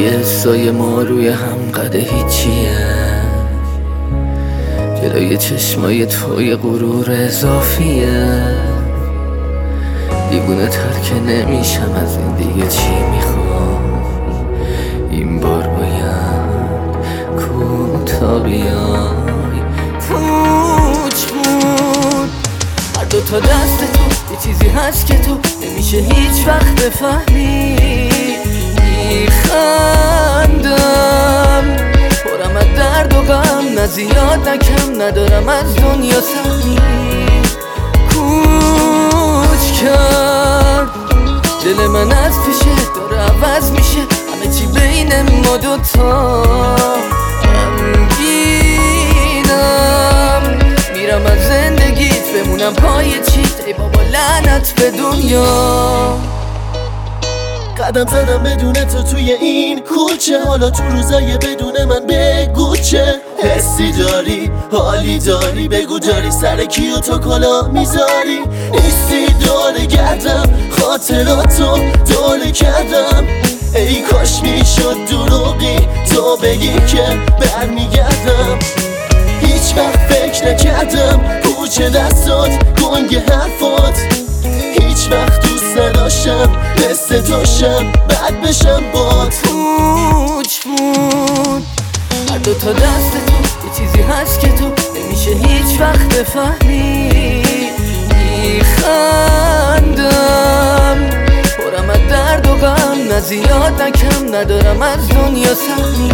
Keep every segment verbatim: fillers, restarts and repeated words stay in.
دیگه حسای ما روی هم قده هیچیه، جلوی چشمای توی غرور اضافیه. دیوونه تر که نمیشم از این دیگه، چی میخوام این بار باید کوتا بیای. پوچ بود هر دو تا دست تو، یه چیزی هست که تو نمیشه هیچ وقت بفهمی. میخندم پرم از درد و غم، نه زیاد نه کم، ندارم از دنیا سهمی. کوچ کرد دل من از پیشه، داره عوض میشه همه چی بین ما دوتا. غمگینم میرم از زندگیت، بمونم پای چیت، ای بابا لعنت به دنیا. قدم زدم بدون تو توی این کوچه، حالا تو روزای بدون من بگو چه حسی داری، حالی داری، بگو داری سر کیو تو کلا میذاری. نیستی دوره گردم، خاطراتو دوره کردم. ای کاش میشد دروغی تو بگی که برمیگردم. هیچ وقت فکر نکردم پوچه دستات، گنگ حرفات. هیچ وقت دوست نداشتم مثل توشم، بد بشم بات. پوچ بود هر دو تا دست تو، یه چیزی هست که تو نمیشه هیچ وقت بفهمی. میخندم پرم از درد و غم، نه زیاد نه کم، ندارم از دنیا سهمی.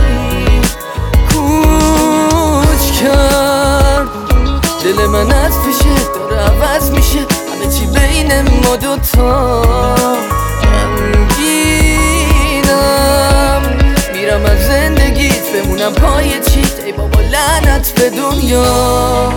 کوچ کرد دل من از پیشه، داره عوض میشه همه چی بین ما دوتا. غمگینم میرم از زندگیت، بمونم پای چیت، ای بابا لعنت به دنیا.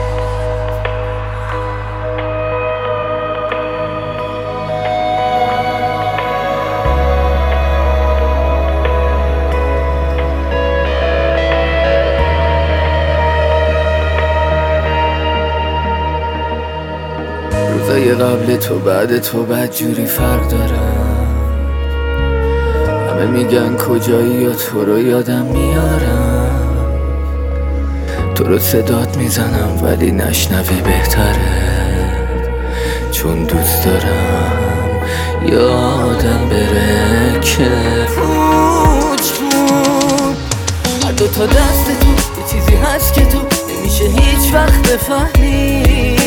روزای قبل تو بعد تو بدجوری فرق دارم. همه میگن کجایی یا تو رو یادم میارم. تو رو صدات میزنم ولی نشنوی بهتره، چون دوست دارم یادم بره که پوچ بود هر دو تا دست تو، یه چیزی هست که تو نمیشه هیچ وقت بفهمی.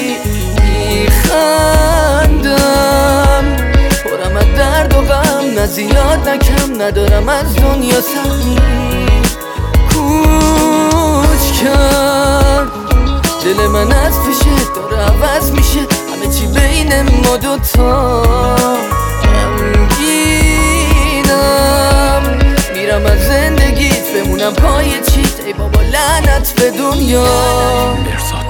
میخندم پرم از درد و غم، نه زیاد نه کم، ندارم از دنیا سهمی. کوچ کرد دل من از پیشه، داره عوض میشه همه چی بین ما دوتا. غمگینم میرم از زندگیت، بمونم پای چیت، ای بابا لعنت به دنیا.